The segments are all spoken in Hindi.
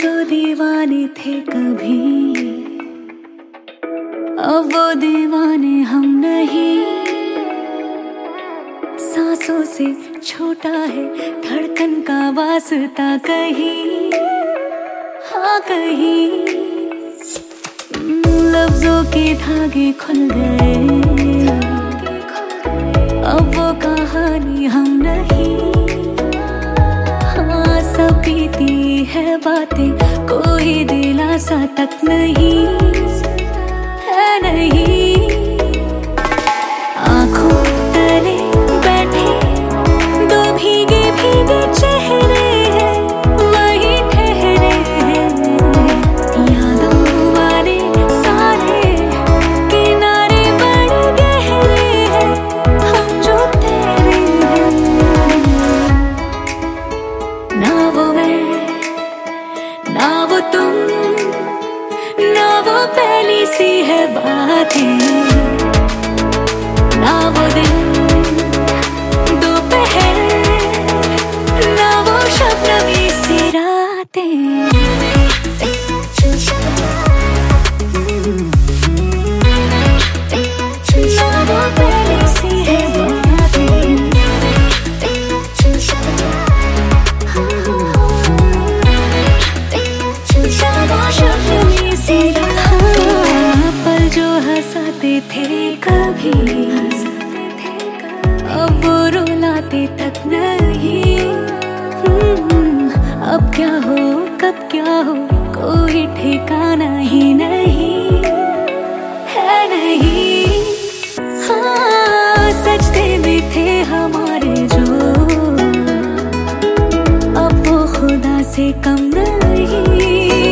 जो दीवाने थे कभी, अब वो दीवाने हम नहीं। सांसों से छोटा है धड़कन का वास्ता कहीं, हाँ कहीं। लफ्जों के धागे खुल गए, अब वो कहानी हम नहीं। हाँ सब बीती है बातें, कोई दिलासा तक नहीं है, नहीं। आँखों तले बैठे दो भीगे भीगे चेहरे हैं, वही ठहरे हैं। यादों वाले सारे किनारे बड़े गहरे हैं, हम जो तेरे हैं। ना वो मैं, ना वो तुम, ना वो पहली सी है बातें, ना वो दिन दोपहर, ना वो शबनमी सी रातें। ना वो पहली सी है बातें, पल जो हंसाते थे कभी, अब वो रुलाते तक नहीं। अब क्या हो कब क्या हो कोई ठिकाना ही नहीं है, नहीं। हाँ सजदे भी थे हमारे जो, अब वो खुदा से कम नहीं।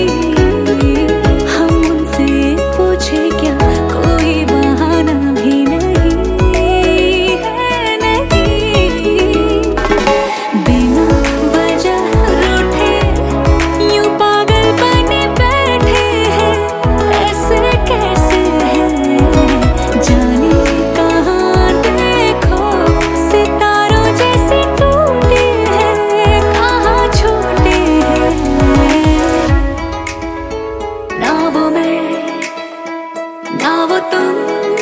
हम उनसे पूछे क्या, कोई बहाना भी नहीं है, नहीं। बिना वजह रूठे यूं पागल बने बैठे हैं, ऐसे कैसे हैं। जाने कहाँ देखो सितारों जैसे टूटे हैं, कहाँ छोटे हैं। ना वो मैं, ना वो तुम,